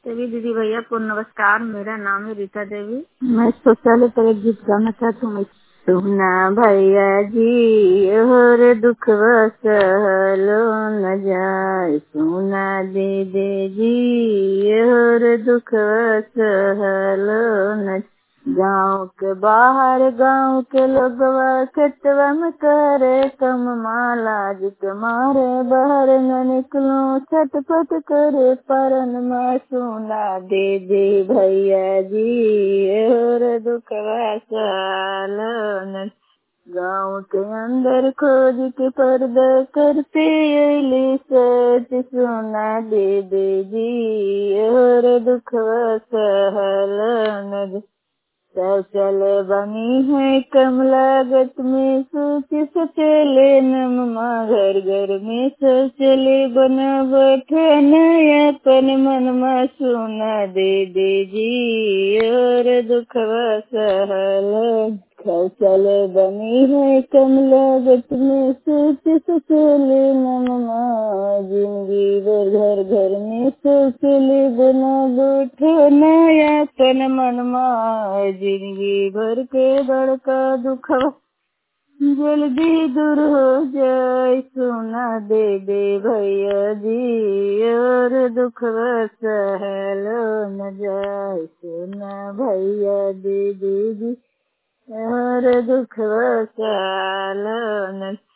सभी दीदी भैया को नमस्कार। मेरा नाम है रीता देवी। मैं शौचालय पर एक गीत गाना चाहती हूँ। सुना भैया जी और दुख सहलो न जाए, सुना दीदी जी और दुख सहलो न। गाँव के बाहर गाँव के लोगवा खेतवा में करे कम माला, जित मारे बाहर न निकलूं छटपट करे परन में। सुना दे भैया जी और दुखवा सहलो। गाँव के अंदर खोज के पर्दा करते अली सच, सुना दे जी और दुखवा सहलो। शौचालय बनी है कम लागत में, सोच सचले नममा घर घर में शौचालय बना बैठा नयापन मनमा। सुना दे जी और दुखवा सहलो। शौचालय बनी है कम लागत में, सोच सचले नममा जिंदगी भर घर घर में शौचालय बना बैठा नयापन मनमा। जिंदगी भर के बड़का दुखवा जल्दी दूर हो जाए, सुना दे भैया जी और दुखवा सहलो न जाए, सुना भैया दीदी जी और दुखवा सहलो न।